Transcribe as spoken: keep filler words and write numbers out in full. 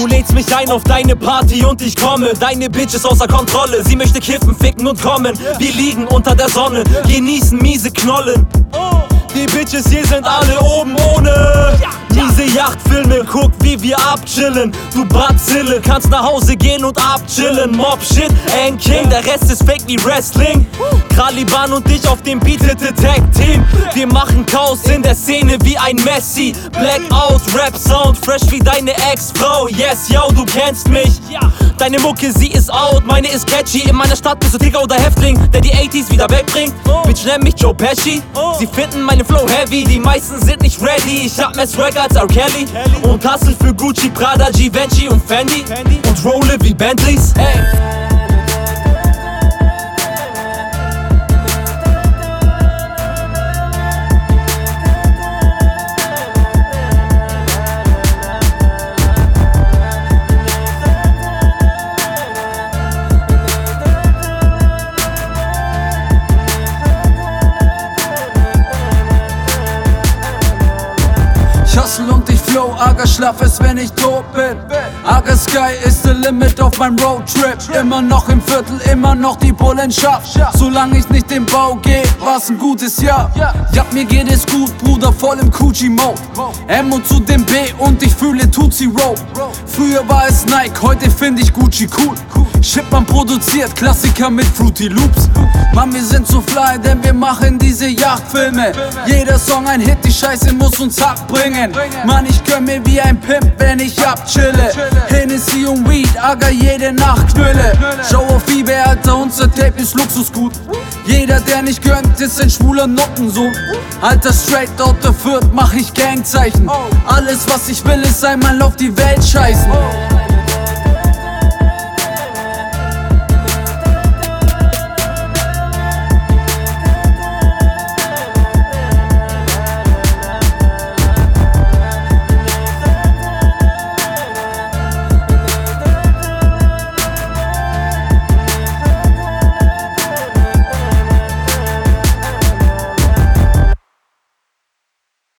Du lädst mich ein auf deine Party und ich komme. Deine Bitch ist außer Kontrolle, sie möchte kiffen, ficken und kommen. Wir liegen unter der Sonne, genießen miese Knollen. Die Bitches hier sind alle oben ohne miese Yachtfilme, guck wie wir abchillen. Du Bazille, kannst nach Hause gehen und abchillen. Mob Shit, Ang King, der Rest ist fake wie Wrestling. Kraliban und ich auf dem Beat, hitte Tag Team. Wir machen Chaos in der Szene wie ein Messi. Blackout, Rap Sound, fresh wie deine Ex-Frau. Yes, yo, du kennst mich. Deine Mucke, sie ist out, meine ist catchy. In meiner Stadt bist du Ticker oder Häftling, der die achtziger wieder wegbringt. Bitch, nenn mich Joe Pesci. Sie finden meine Flow heavy, die meisten sind nicht ready. Ich hab mehr Swag als R. Kelly und hustle für Gucci, Prada, Givenchy und Fendi und rolle wie Bentleys. Ey. Ich hustle und ich flow, Aga schlaf es, wenn ich tot bin. Aga Sky ist the limit auf meinem Roadtrip. Immer noch im Viertel, immer noch die Bullen scharf. Solange ich nicht den Bau geh, war's ein gutes Jahr. Ja, mir geht es gut, Bruder, voll im Gucci-Mode. M und zu dem B und ich fühle Tutsi Row. Früher war es Nike, heute find ich Gucci cool. Shipman produziert Klassiker mit Fruity Loops. Mann, wir sind so fly, denn wir machen diese Yachtfilme. Jeder Song ein Hit, die Scheiße muss uns abbringen. Mann, ich gönn mir wie ein Pimp, wenn ich abchille. Hennessy und Weed, Aga jede Nacht knülle. Schau auf eBay, Alter, unser Tape ist Luxusgut. Jeder, der nicht gönnt, ist ein schwuler Nockensohn. Alter, straight out der Fürth, mach ich Gangzeichen. Alles, was ich will, ist einmal auf die Welt scheißen.